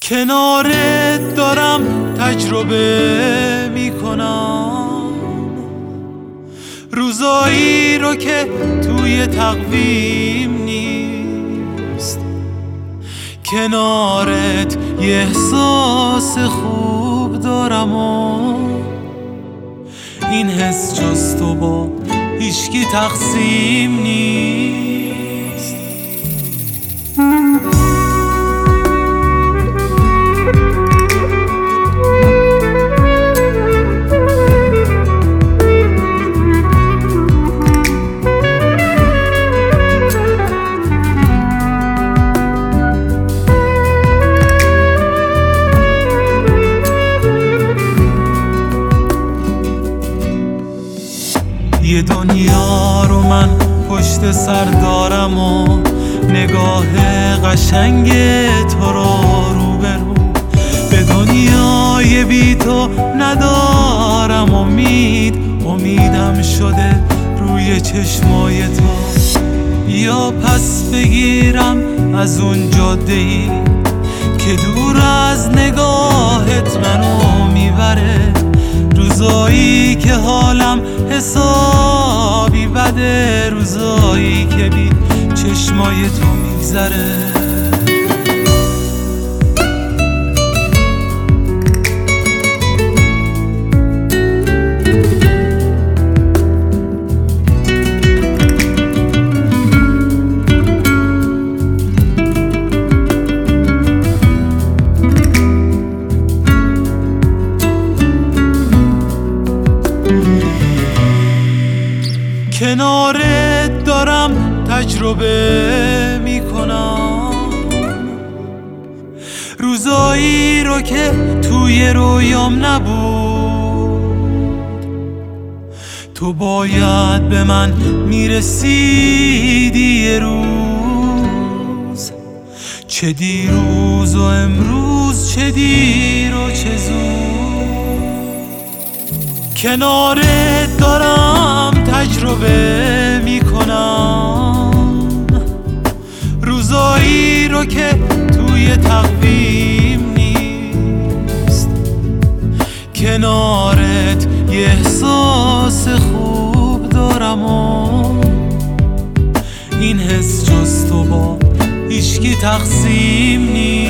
کنارت دارم تجربه میکنم روزایی رو که توی تقویم نیست. کنارت یه احساس خوب دارم و این حس جز تو با هیچکی تقسیم نیست. یه دنیا رو من پشت سر دارم و نگاه قشنگ تو رو برو. به دنیای بی تو ندارم امیدم شده روی چشمای تو. یا پس بگیرم از اون جاده‌ای که دور از نگاهت منو میبره، روزایی که حالم حسابی بده، روزایی که بی چشمای تو میگذره. کنارت دارم تجربه میکنم روزایی رو که توی رویام نبود. تو باید به من میرسیدی یه روز، چه دیروز و امروز، چه دیر و چه زود. کنارت دارم تجربه میکنم روزایی رو که توی تقویم نیست. کنارت یه احساس خوب دارم و این حس جز تو با هیچکی تقسیم نیست.